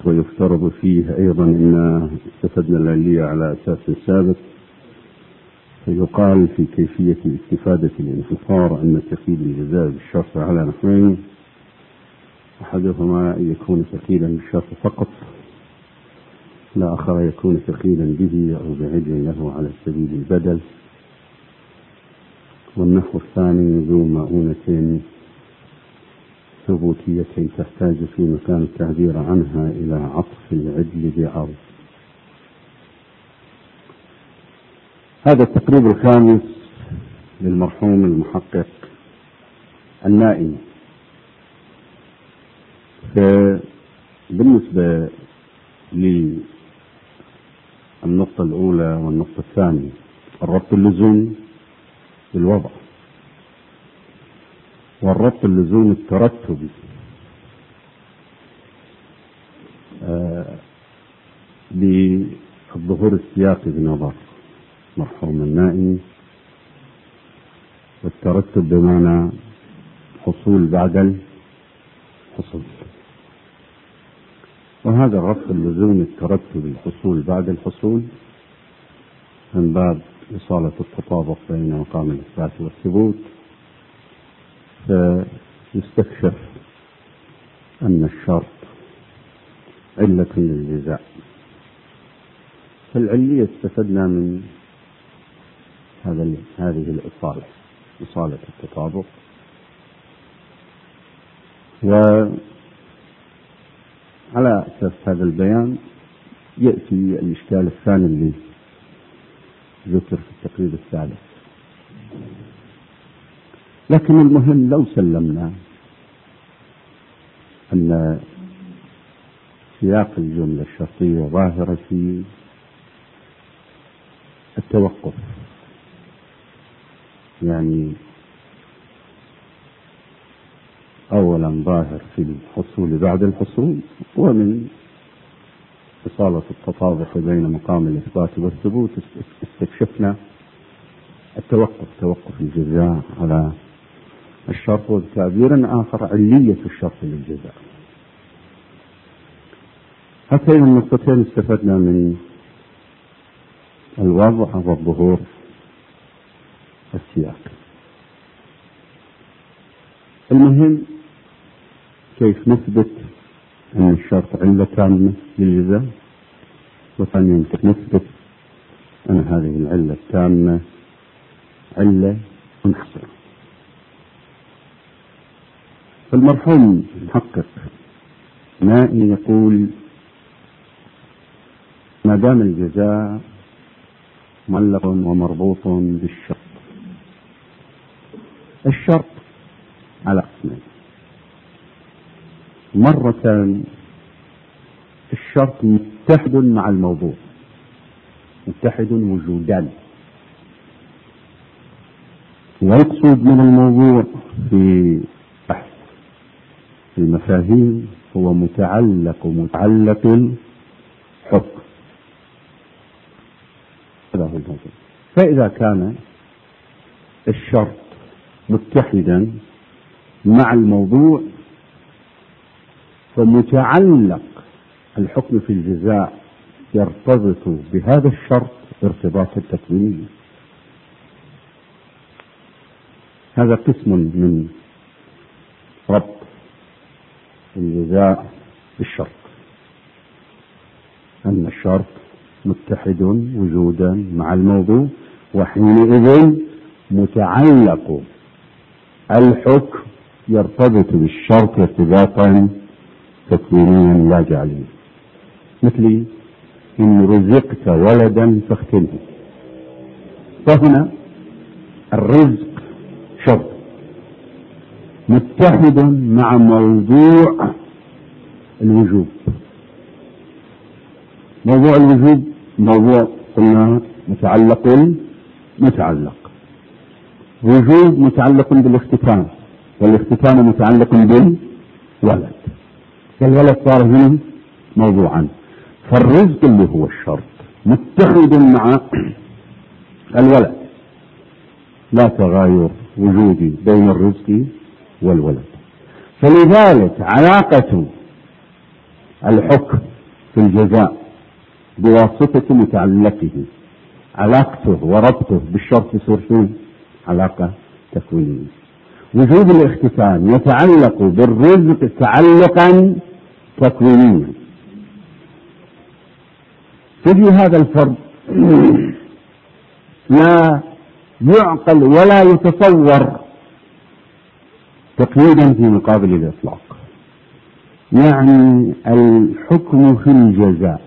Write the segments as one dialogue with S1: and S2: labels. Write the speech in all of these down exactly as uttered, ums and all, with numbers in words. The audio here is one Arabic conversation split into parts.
S1: ويفترض فيه أيضا أن استفدنا العلية على أساس ثابت، فيقال في كيفية استفادة الانحصار أن تقييد الجزاء بالشرط على نحوين: أحدهما أن يكون ثقيلا بالشرط فقط، الآخر يكون ثقيلا به أو بعدل له على سبيل البدل، والنحو الثاني ذو مؤونة ثبوتية تحتاج في مكان التعبير عنها إلى عطف العدل بأرض. هذا التقريب الخامس للمرحوم المحقق النائي. فبالنسبة للنقطة الأولى والنقطة الثانية، الربط اللزوم بالوضع، والربط اللزوم الترتبي بالظهور السياقي بنظر مرحوم النائي، والترتب بمعنى حصول بعد الحصول. وهذا الربط اللزوم الترتبي الحصول بعد الحصول من باب إصالة التطابق بين مقام الإثبات والثبوت، فيستكشف أن الشرط علة للجزاء. فالعلية استفدنا من هذا هذه الإصالة، إصالة التطابق. وعلى أساس هذا البيان يأتي الإشكال الثاني اللي ذكر في التقريب الثالث. لكن المهم لو سلمنا أن سياق الجملة الشرطية ظاهرة في التوقف، يعني أولا ظاهر في الحصول بعد الحصول، ومن إصالة التطابق بين مقام الإثبات والثبوت استكشفنا التوقف، توقف الجزاء على الشرط، وبتعبير آخر علية الشرط للجزاء. هاتين النقطتين استفدنا من الوضع والظهور السياق. المهم كيف نثبت أن الشرط علة تامة للجزاء، وثانيا كيف نثبت أن هذه العلة التامة علة منحصرة. فالمرحوم المحقق نائي يقول: ما دام الجزاء معلق ومربوط بالشرط، الشرط على قسمين: مرة الشرط متحد مع الموضوع، متحد وجودان، والمقصود من الموضوع في بحث المفاهيم هو متعلق متعلق الحكم، هذا هو الموضوع. فإذا كان الشرط متحدا مع الموضوع فمتعلق الحكم في الجزاء يرتبط بهذا الشرط ارتباطا تكوينيا. هذا قسم من ربط الجزاء بالشرط، أن الشرط متحد وجودا مع الموضوع، وحينئذ متعلق الحكم يرتبط بالشرط ارتباطا تكوينيا لا جعليا. مثل إن رزقت ولدا فاختنه، فهنا الرزق شرط متحد مع موضوع الوجوب. موضوع الوجوب موضوع قلنا متعلق متعلق وجوب متعلق بالاختتام، والاختتام متعلق بالولد، فالولد صار هنا موضوعا. فالرزق اللي هو الشرط متحد مع الولد، لا تغاير وجودي بين الرزق والولد. فلذلك علاقة الحكم في الجزاء بواسطة متعلقه، علاقته وربطه بالشرط يصير فيه علاقة تكوينية. وجوب الاختتان يتعلق بالرزق تعلقا تكوينيا. تجي هذا الفرض لا يعقل ولا يتصور تقييدا في مقابل الإطلاق. يعني الحكم في الجزاء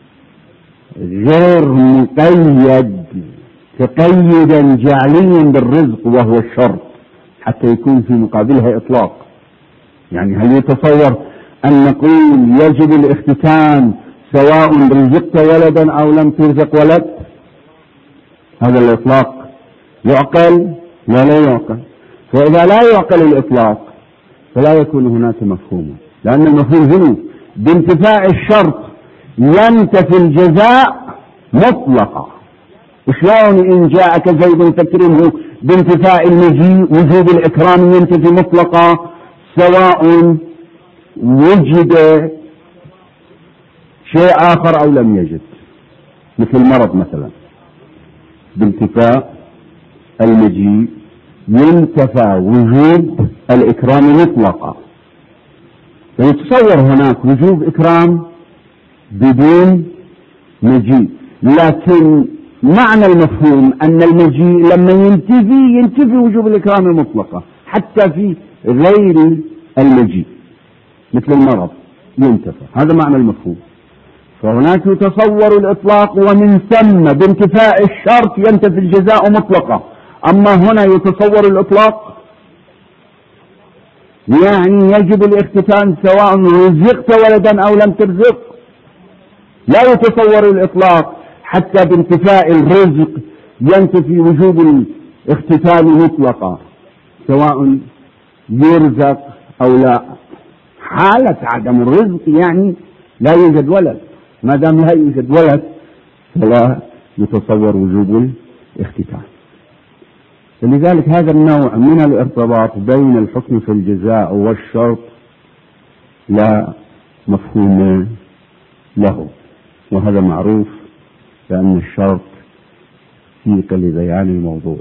S1: غير مقيد تقيدا جعليا بالرزق وهو الشرط حتى يكون في مقابلها إطلاق. يعني هل يتصور أن نقول يجب الاختتان سواء رزقت ولدا أو لم ترزق ولد؟ هذا الإطلاق يعقل ولا يعقل؟ فإذا لا يعقل الإطلاق فلا يكون هناك مفهوم، لأن المفهوم هنا بانتفاء الشرط ينتفي الجزاء مطلقا. وشلون إن جاءك زيد فاكرمه بانتفاء المجيء وجوب الإكرام ينتفي مطلقا سواء وجد شيء آخر أو لم يجد، مثل المرض مثلا بانتفاء المجيء ينتفى وجوب الإكرام مطلقا. فيتصور هناك وجوب إكرام بدون مجيء، لكن معنى المفهوم أن المجيء لما ينتفي ينتفي وجوب الإكرام مطلقا حتى في غير المجيء مثل المرض ينتفى. هذا معنى المفهوم. فهناك يتصور الإطلاق ومن ثم بانتفاء الشرط ينتفي الجزاء مطلقا. أما هنا يتصور الإطلاق يعني يجب الاختتان سواء رزقت ولدا أو لم ترزق. لا يتصور الإطلاق حتى بانتفاء الرزق ينتفي وجوب الاختتان مطلقا سواء يرزق أو لا. حالة عدم الرزق يعني لا يوجد ولد، ما دام لا يوجد ولد فلا يتصور وجوب الاختتان. فلذلك هذا النوع من الارتباط بين الحكم في الجزاء والشرط لا مفهوم له، وهذا معروف لأن الشرط سيق لبيان الموضوع.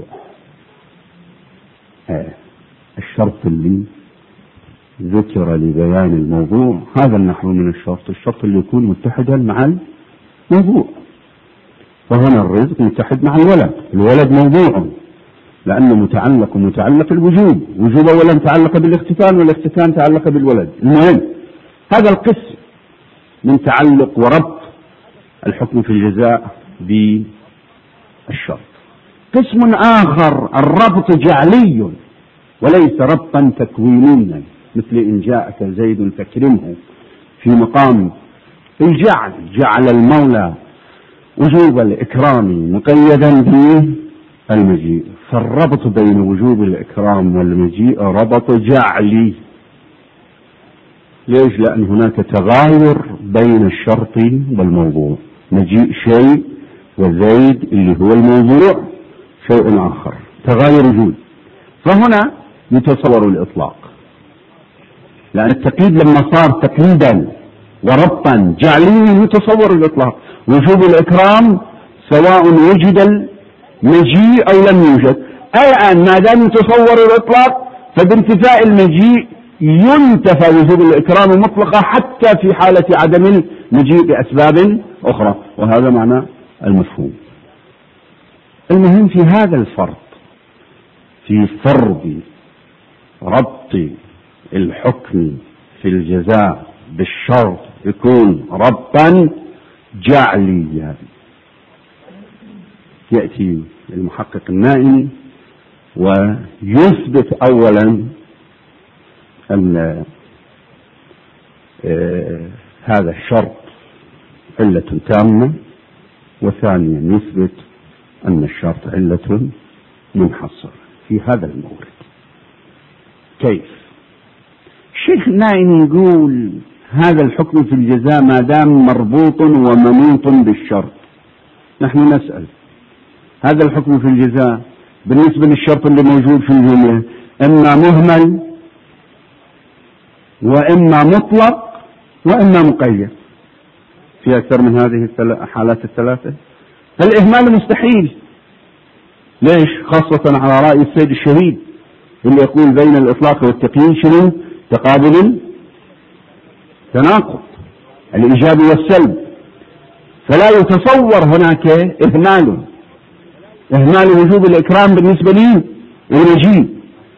S1: آه. الشرط اللي ذكر لبيان الموضوع هذا النحو من الشرط، الشرط اللي يكون متحدا مع الموضوع. فهنا الرزق متحد مع الولد، الولد موضوع لأنه متعلق ومتعلق الوجوب، وجوب أولا تعلق بالاختتان والاختتان تعلق بالولد. المهم هذا القسم من تعلق وربط الحكم في الجزاء بالشرط. قسم آخر الربط جعلي وليس ربطا تكوينيا، مثل إن جاءك زيد فاكرمه في مقام الجعل، جعل المولى وجوب الإكرام مقيدا بالمجيء. فالربط بين وجوب الإكرام والمجيء ربط جعلي. ليش؟ لأن هناك تغاير بين الشرط والموضوع، مجيء شيء وزيد اللي هو الموضوع شيء آخر، تغاير وجود. فهنا يتصور الإطلاق، لأن التقييد لما صار تقييدا وربطا جعليا يتصور الإطلاق. وجوب الإكرام سواء وجد المجيء أو لم يوجد. الآن ما دام يتصور الإطلاق فبانتفاء المجيء ينتفى وجوب الإكرام مطلقا حتى في حالة عدم المجيء بأسباب أخرى، وهذا معنى المفهوم. المهم في هذا الفرض، في فرض ربط الحكم في الجزاء بالشرط يكون ربطا جعليا. يأتي المحقق النائي ويثبت أولا أن آه هذا الشرط علة تامة، وثانيا يثبت أن الشرط علة منحصرة في هذا المورد. كيف؟ الشيخ النائي يقول هذا الحكم في الجزاء ما دام مربوط ومنوط بالشرط، نحن نسأل هذا الحكم في الجزاء بالنسبة للشرط اللي موجود في الجملة إما مهمل وإما مطلق وإما مقيد. في أكثر من هذه الحالات الثلاثة. الإهمال مستحيل. ليش؟ خاصة على رأي السيد الشهيد اللي يقول بين الإطلاق والتقييد شنو؟ تقابل تناقض، الإيجاب والسلب، فلا يتصور هناك إهمال إهمال وجوب الإكرام بالنسبة لي والمجيء،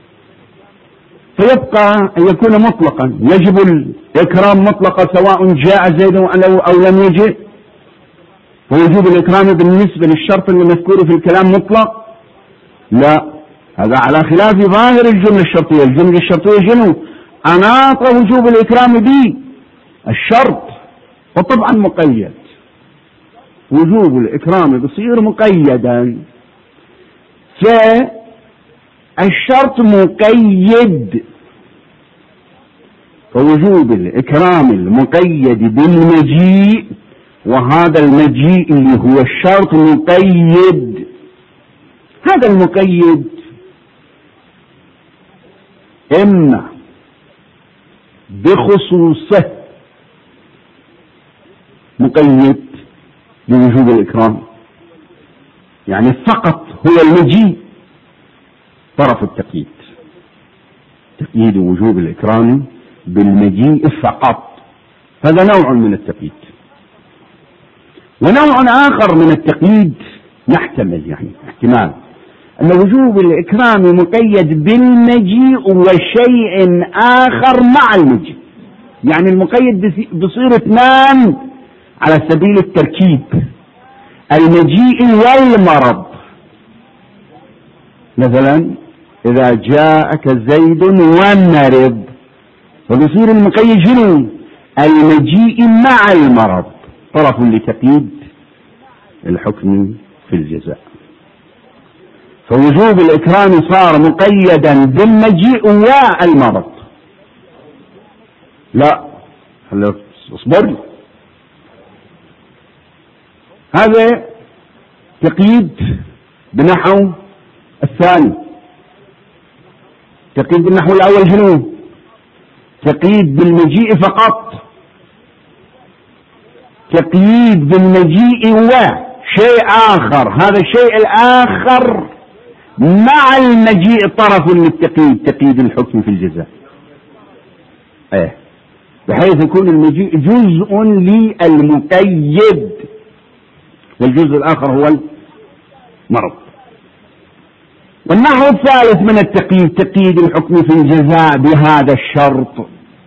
S1: فيبقى أن يكون مطلقا، يجب الإكرام مطلقا سواء جاء زيد أو لم يجئ، ووجوب الإكرام بالنسبة للشرط المذكور في الكلام مطلق. لا، هذا على خلاف ظاهر الجملة الشرطية. الجملة الشرطية شنو؟ أناط وجوب الإكرام به الشرط، وطبعا مقيد، وجوب الإكرام بصير مقيدا، فالشرط مقيد، فوجوب الإكرام المقيد بالمجيء، وهذا المجيء اللي هو الشرط مقيد. هذا المقيد إما بخصوصه مقيد بوجوب الإكرام، يعني فقط هو المجيء طرف التقييد، تقييد وجوب الإكرام بالمجيء فقط، هذا نوع من التقييد. ونوع آخر من التقييد يحتمل يعني احتمال أن وجوب الإكرام مقيد بالمجيء وشيء آخر مع المجيء، يعني المقيد بصير اثنان على سبيل التركيب، المجيء والمرض. مثلا إذا جاءك زيد ومرض، فبصير المقيد شنو؟ المجيء مع المرض، طرف لتقييد الحكم في الجزاء. فوجوب الإكرام صار مقيدا بالمجيء والمرض. لا، هلا اصبر، هذا تقييد بنحو الثاني. تقييد بالنحو الأول شنو؟ تقييد بالمجيء فقط، تقييد بالمجيء وشيء آخر، هذا الشيء الآخر مع المجيء طرف للتقييد، تقييد الحكم في الجزاء، ايه، بحيث يكون المجيء جزء للمقيد والجزء الآخر هو المرض. والنحو الثالث من التقييد تقييد الحكم في الجزاء بهذا الشرط،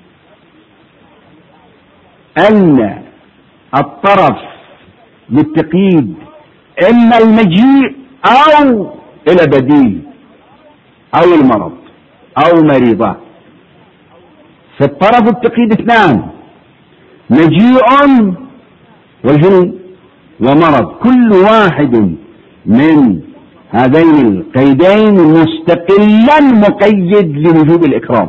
S1: أن الطرف للتقييد إما المجيء أو إلى بديل أو المرض أو مريضة. فالطرف التقييد اثنان، مجيء وجن ومرض، كل واحد من هذين القيدين مستقلا مقيد لوجوب الإكرام.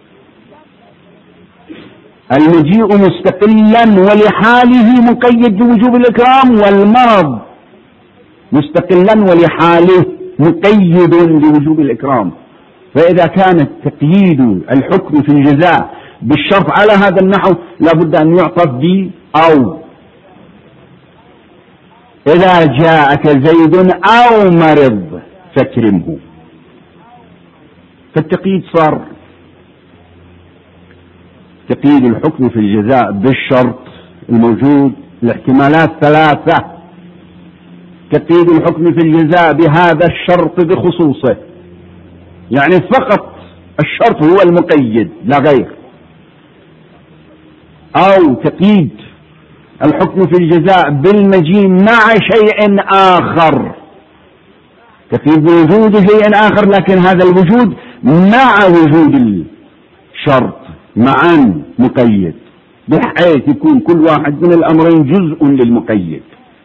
S1: المجيء مستقلا ولحاله مقيد بوجوب الإكرام، والمرض مستقلا ولحاله مقيد لوجوب الإكرام. فإذا كان تقييد الحكم في الجزاء بالشرط على هذا النحو لابد أن يعطف ب أو، إذا جاءك زيد أو مرض فاكرمه. فالتقييد صار تقييد الحكم في الجزاء بالشرط الموجود، الاحتمالات ثلاثة: تقييد الحكم في الجزاء بهذا الشرط بخصوصه، يعني فقط الشرط هو المقيد لا غير، أو تقييد الحكم في الجزاء بالمجيء مع شيء آخر، تقييد بوجود شيء آخر لكن هذا الوجود مع وجود الشرط معا مقيد، بحيث يكون كل واحد من الأمرين جزء للمقيد.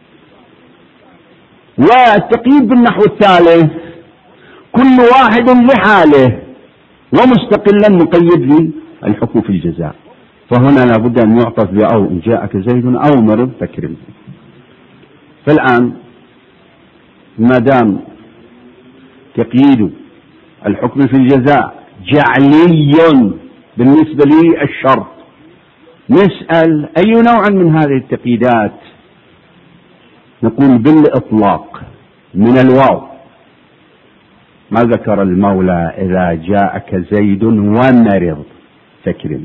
S1: والتقييد بالنحو الثالث كل واحد لحاله ومستقلا مقيد للحكم في الجزاء، فهنا لابد أن يعطف بأو، إن جاءك زيد أو مرض فاكرمه. فالآن ما دام تقييد الحكم في الجزاء جعلي بالنسبة لي الشرط، نسأل أي نوع من هذه التقييدات؟ نقول بالإطلاق من الواو. ما ذكر المولى إذا جاءك زيد ومرض فاكرم،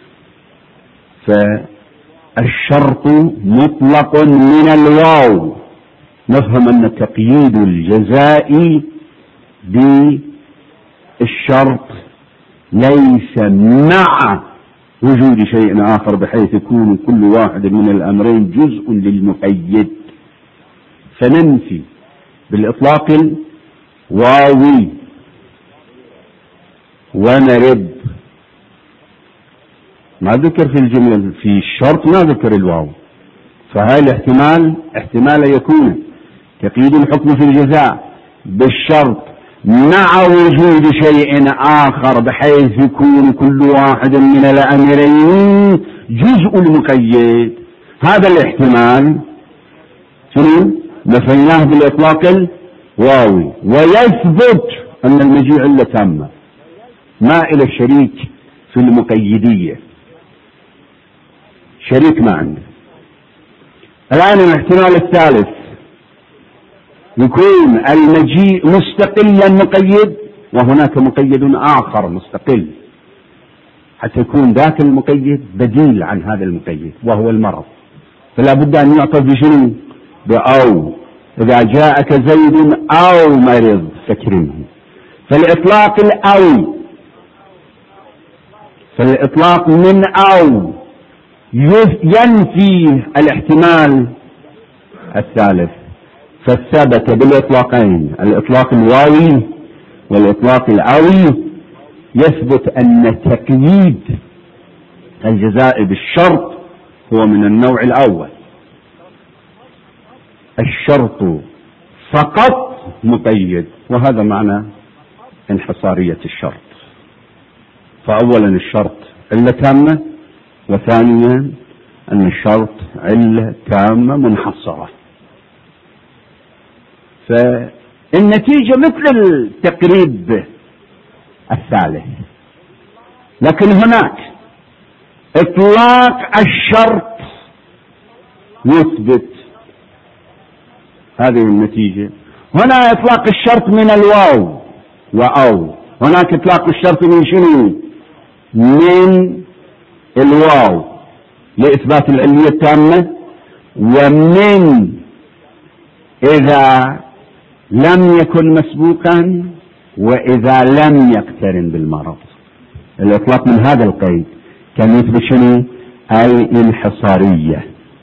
S1: فالشرط مطلق من الواو. نفهم أن تقييد الجزاء بالشرط ليس مع وجود شيء آخر، بحيث يكون كل واحد من الأمرين جزء للمقيد، فننفي بالإطلاق الواوي ونرد. ما ذكر في الجملة، في الشرط ما ذكر الواو، فهذا الاحتمال احتمال يكون تقييد الحكم في الجزاء بالشرط مع وجود شيء آخر، بحيث يكون كل واحد من الأمرين جزء المقيد. هذا الاحتمال شنو؟ نفيناه بالإطلاق الواوي. ويثبت أن المجيء علة تامة ما إلى الشريك في المقيدية، شريك ما عنده. الآن الاحتمال الثالث يكون المجيء مستقلا مقيد، وهناك مقيد آخر مستقل، حتى يكون ذاك المقيد بديل عن هذا المقيد وهو المرض. فلا بد أن يعطى بشنو؟ بأو. إذا جاءك زيد أو مرض فاكرمه. فالإطلاق الأو، فالإطلاق من أو ينفي الاحتمال الثالث، فثبت بالإطلاقين، الإطلاق الواوي والإطلاق الأوي، يثبت أن تقييد الجزاء بالشرط هو من النوع الأول. الشرط فقط مقيد، وهذا معنى انحصارية الشرط. فأولا الشرط علة تامة، وثانيا أن الشرط علة تامة منحصرة. فالنتيجة مثل التقريب الثالث، لكن هناك إطلاق الشرط يثبت هذه النتيجة. هنا إطلاق الشرط من الواو وأو، هناك إطلاق الشرط من شنو؟ من الواو لإثبات العلية التامة، ومن إذا لم يكن مسبوقا وإذا لم يقترن بالمرض. الإطلاق من هذا القيد كان يثبت شنو؟ الانحصارية.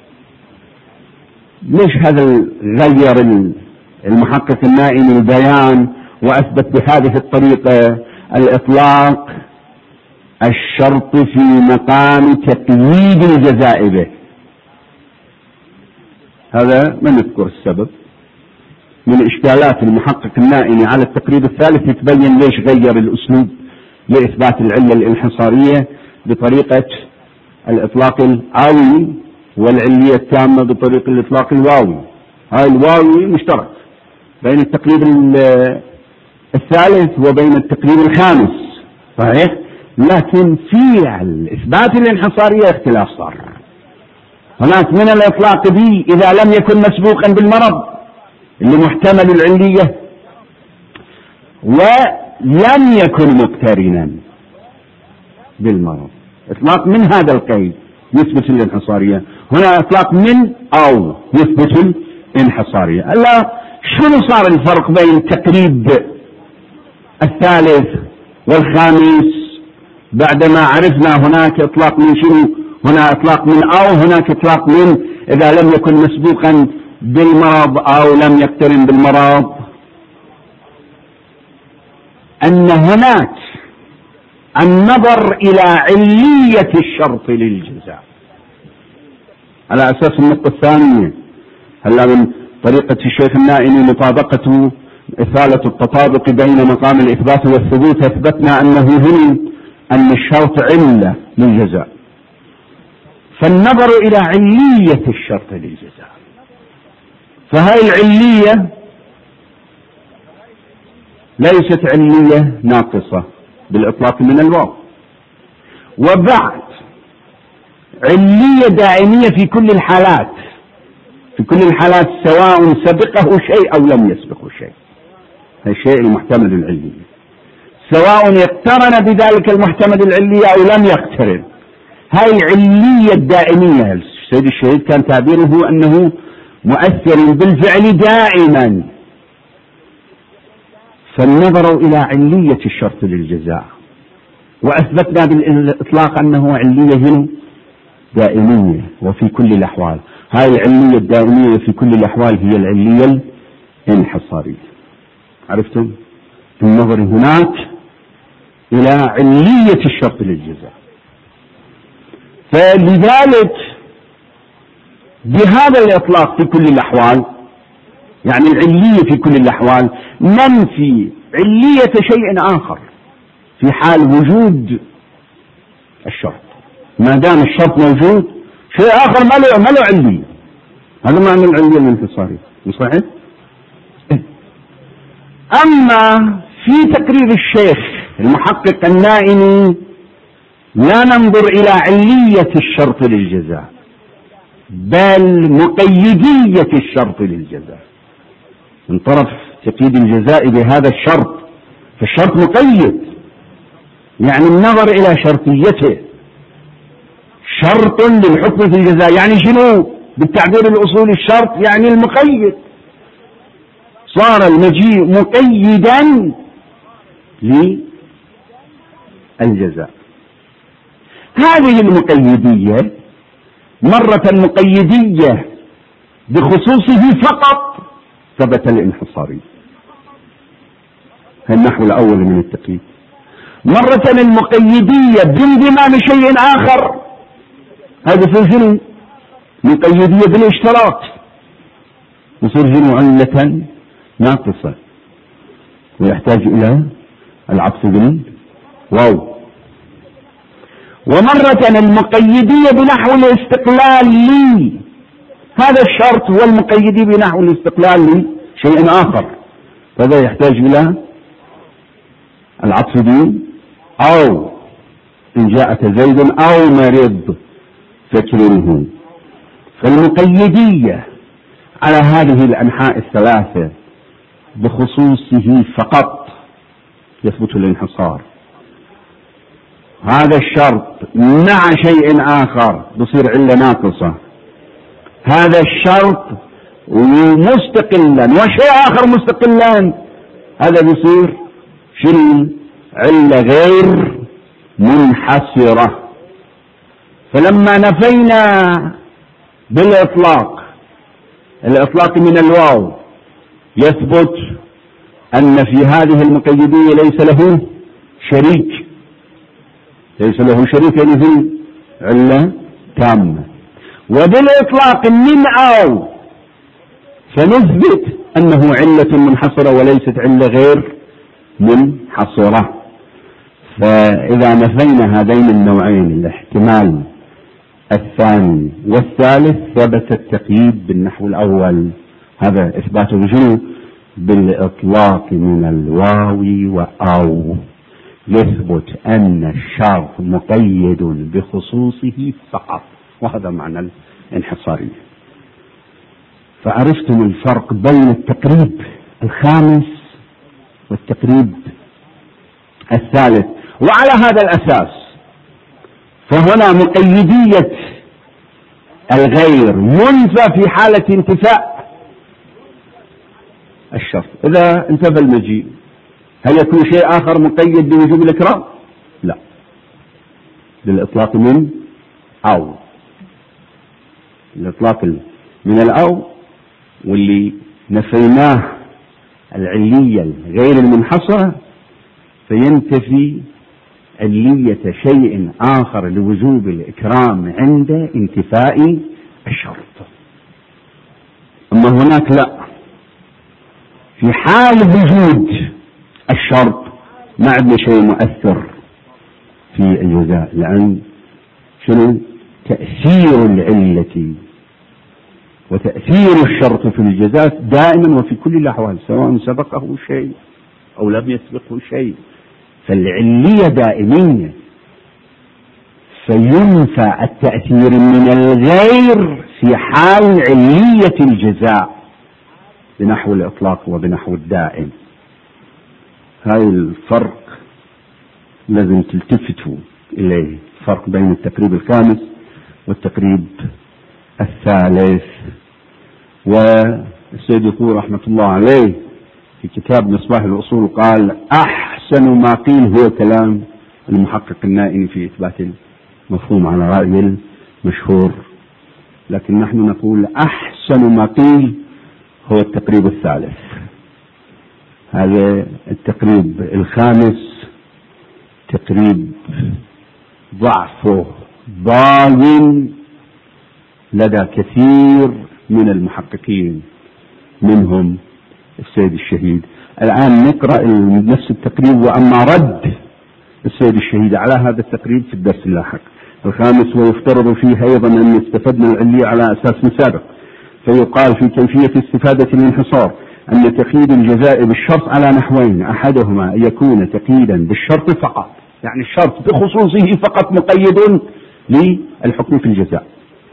S1: ليش هذا غير المحقق النائم البيان وأثبت بهذه الطريقة الإطلاق الشرط في مقام تقييد الجزاء به؟ هذا ما نذكر السبب. من إشكالات المحقق النائم على التقريب الثالث يتبين ليش غير الأسلوب لإثبات العلة الانحصارية بطريقة الإطلاق الآوي والعلية التامة بطريقة الإطلاق الواوي. هاي الواوي مشترك بين التقريب الثالث وبين التقريب الخامس، صحيح؟ لكن في الإثبات الانحصارية اختلاف صار. هناك من الإطلاق به إذا لم يكن مسبوقا بالمرض اللي محتمل العلية، ولم يكن مقترنا بالمرض، إطلاق من هذا القيد يثبت الانحصارية. هنا إطلاق من أو يثبت الانحصارية. ألا شنو صار الفرق بين التقريب الثالث والخامس بعدما عرفنا هناك إطلاق من شنو؟ هنا إطلاق من أو، هناك إطلاق من إذا لم يكن مسبوقا بالمرض أو لم يقترن بالمرض. أن هناك النظر إلى علية الشرط للجزاء على أساس النقطة الثانية. هلا من طريقة الشيخ النائمي مطابقة إثالة التطابق بين مقام الإثبات والثبوت، أثبتنا أنه هنا أن الشرط علة للجزاء، فالنظر إلى علية الشرط للجزاء. فهاي العلية ليست علية ناقصة بالإطلاق من الواو. وبعد علية دائمية في كل الحالات، في كل الحالات سواء سبقه شيء أو لم يسبقه شيء. هذا الشيء المحتمل العلي، سواء اقترن بذلك المحتمل العلي أو لم يقترن. هاي العلية الدائمية. السيد الشهيد كان تعبيره أنه مؤثر بالفعل دائما، فالنظر إلى علية الشرط للجزاء، وأثبتنا بالإطلاق أنه علية هنا دائمية وفي كل الأحوال. هاي العلية الدائمية في كل الأحوال هي العلية الانحصارية. عرفتم؟ النظر هناك إلى علية الشرط للجزاء. فلذلك بهذا الإطلاق في كل الأحوال، يعني العلية في كل الأحوال، ننفي علية شيء آخر في حال وجود الشرط. ما دام الشرط موجود شيء آخر ما له ما له علية. هذا معنى العلية الانحصارية، مش صحيح؟ أما في تقرير الشيخ المحقق النائمي لا ننظر إلى علية الشرط للجزاء بل مقيدية الشرط للجزاء. من طرف تقييد الجزاء بهذا الشرط، فالشرط مقيد، يعني النظر إلى شرطيته. شرط للحكم في الجزاء يعني شنو بالتعبير الأصولي؟ الشرط يعني المقيد. صار المجيء مقيدا للجزاء. هذه المقيدية مرة مقيدية بخصوصه فقط ثبت الانحصاري، النحو الأول من التقييد. مرة المقيدية بانضمام شيء آخر، هذا يصير شنو؟ مقيدية بالاشتراط، يصير شنو؟ علة ناقصة ويحتاج إلى العطف بالواو. ومرة المقيدية بنحو الاستقلال لي، هذا الشرط هو المقيدي بنحو الاستقلال لشيء آخر، فهذا يحتاج إلى العطف به أو إن جاءت زيد أو مرض فاكرمه. فالمقيدية على هذه الأنحاء الثلاثة بخصوصه فقط يثبت الانحصار. هذا الشرط مع شيء آخر بصير علة ناقصة، هذا الشرط مستقلا وشيء آخر مستقلا، هذا بصير شنو؟ علة غير منحصرة. فلما نفينا بالإطلاق، الإطلاق من الواو، يثبت أن في هذه المقيدية ليس له شريك، ليس له شريك يعني في علة تامة. وبالإطلاق من أو فنثبت أنه علة منحصرة وليست علة غير منحصرة. فإذا نفينا هذين النوعين الاحتمال الثاني والثالث ثبت التقييد بالنحو الأول. هذا إثباته بشنو؟ بالإطلاق من الواو وأو، يثبت أن الشرط مقيد بخصوصه فقط، وهذا معنى الانحصارية. فعرفتم الفرق بين التقريب الخامس والتقريب الثالث. وعلى هذا الأساس فهنا مقيدية الغير ينفى في حالة انتفاء الشرط. إذا انتفى المجيء هل يكون شيء آخر مقيد بوجوب الإكرام؟ لا، بالإطلاق من أو، الإطلاق من الأو، واللي نفيناه العلية غير المنحصرة فينتفي علية شيء آخر لوجوب الإكرام عند انتفاء الشرط. أما هناك لا، في حال وجود الشرط ما عندنا شيء مؤثر في الجزاء، لأن شنو؟ تأثير العلة وتأثير الشرط في الجزاء دائما وفي كل الأحوال، سواء سبقه شيء أو لم يسبقه شيء، فالعلية دائمية. فينفى التأثير من الغير في حال علية الجزاء بنحو الإطلاق وبنحو الدائم. هاي الفرق لازم تلتفتوا إليه، فرق بين التقريب الخامس والتقريب الثالث. والسيد يقول رحمة الله عليه في كتاب مصباح الأصول قال: أحسن ما قيل هو كلام المحقق النائي في إثبات المفهوم على رأي المشهور، لكن نحن نقول أحسن ما قيل هو التقريب الثالث. هذا التقريب الخامس تقريب ضعفه ضاغن لدى كثير من المحققين منهم السيد الشهيد. الآن نقرأ نفس التقريب وأما رد السيد الشهيد على هذا التقريب في الدرس اللاحق. الخامس: ويفترض فيه أيضا أن استفدنا العلية على أساس مسابق، فيقال في كيفية استفادة الانحصار أن تقييد الجزاء بالشرط على نحوين: أحدهما أن يكون تقييدا بالشرط فقط، يعني الشرط بخصوصه فقط مقيد للحكم في الجزاء،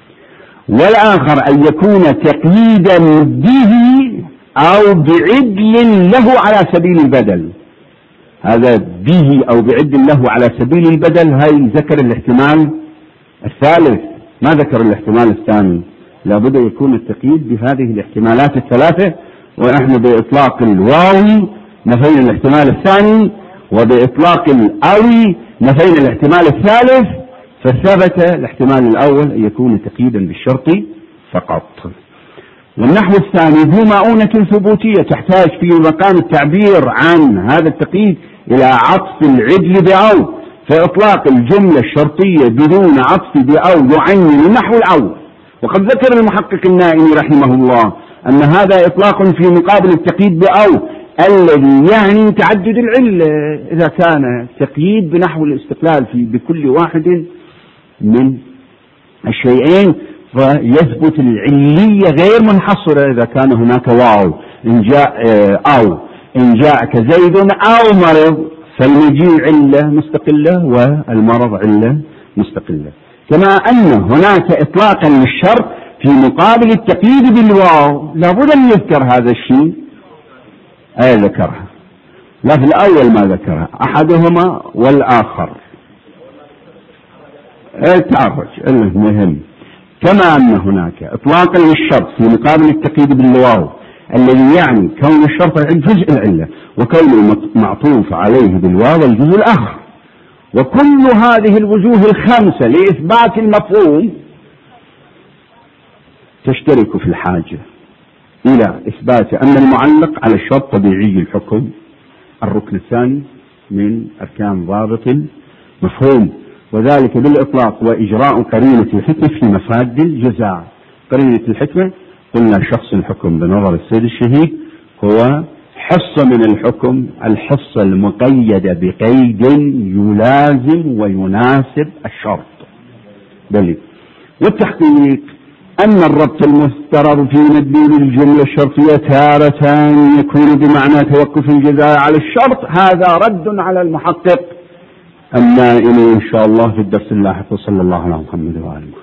S1: والآخر أن يكون تقييدا به أو بعدل له على سبيل البدل. هذا به أو بعدل له على سبيل البدل، هاي ذكر الاحتمال الثالث، ما ذكر الاحتمال الثاني. لابد يكون التقييد بهذه الاحتمالات الثلاثة، ونحن بإطلاق الواوي نفينا الاحتمال الثاني، وبإطلاق الأوي نفينا الاحتمال الثالث، فثبت الاحتمال الأول أن يكون تقييدا بالشرط فقط. والنحو الثاني ذو مؤونة ثبوتية تحتاج في مقام التعبير عن هذا التقييد إلى عطف العدل بأو، فإطلاق الجملة الشرطية بدون عطف بأو يعين النحو الأول. وقد ذكر المحقق النائي رحمه الله أن هذا إطلاق في مقابل التقييد بأو الذي يعني تعدد العلة، إذا كان تقييد بنحو الاستقلال في بكل واحد من الشيئين فيثبت العلية غير منحصرة إذا كان هناك واو إن جاء أو إن جاءك زيد أو مرض، فالمجيء علة مستقلة والمرض علة مستقلة. كما أن هناك إطلاقا للشرط في مقابل التقييد بالواو، لابد أن يذكر هذا الشيء، أي ذكرها، لا في الأول ما ذكرها أحدهما والآخر التعرج المهم. كما أن هناك إطلاقا للشرط في مقابل التقييد بالواو الذي يعني كون الشرط جزء العلة وكون المعطوف عليه بالواو الجزء الآخر. وكل هذه الوجوه الخمسة لإثبات المفهوم تشترك في الحاجة إلى إثبات أن المعلق على الشرط طبيعي الحكم، الركن الثاني من أركان ضابط المفهوم، وذلك بالإطلاق وإجراء قرينة الحكمة في مفاد الجزاء. قرينة الحكمة قلنا شخص الحكم بنظر السيد الشهيد هو حصة من الحكم، الحصة المقيدة بقيد يلازم ويناسب الشرط. بل والتحقيق أن الربط المفترض في مدلول الجملة الشرطية تارة يكون بمعنى توقف الجزاء على الشرط، هذا رد على المحقق النائم إن شاء الله في الدرس اللاحق. صلى الله على محمد وآله.